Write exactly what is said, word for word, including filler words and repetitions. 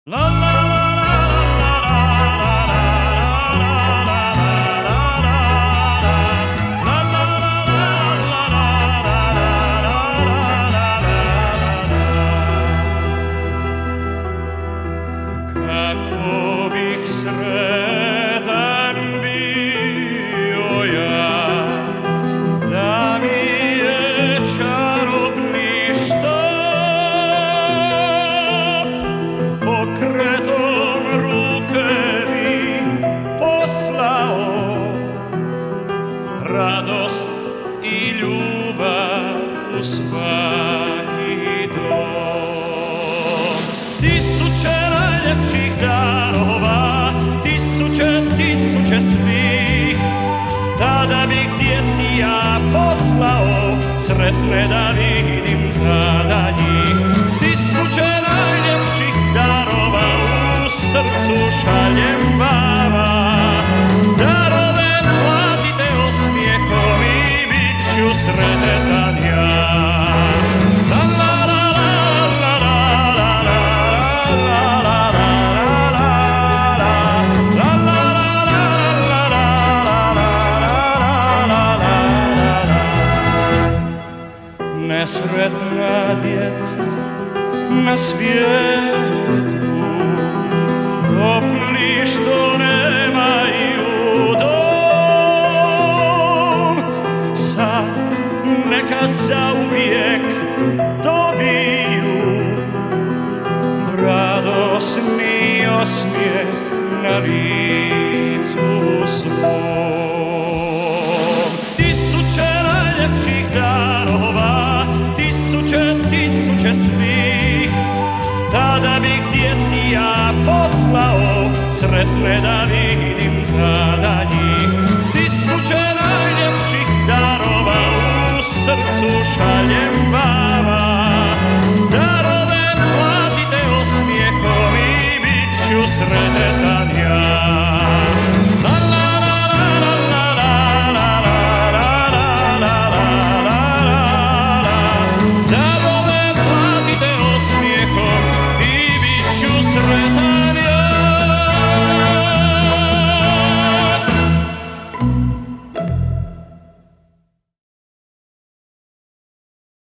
La la la la la kako bih sretan bio ja da mi je čarobni štap pokretom ruke bi poslao radost i ljubav u svaki dom. Tisuće najljepših darova, tisuće, tisuće svih, tada bih djeci ja poslao, sretne da vidim kada njih. Tisuće najljepših darova u srcu šaljem vama, darove platite osmijehom i bit ću sretan ja. Nesretna djeca na svijetu, topli što nemaju dom, sad neka zauvijek dobiju radosni osmijeh na licu svom. Tisuće najljepših darova, tisuće, tisuće svih, tada bih djeci ja poslao, sretne da vidim kada njih. Tisuće najljepših darova u srcu šaljem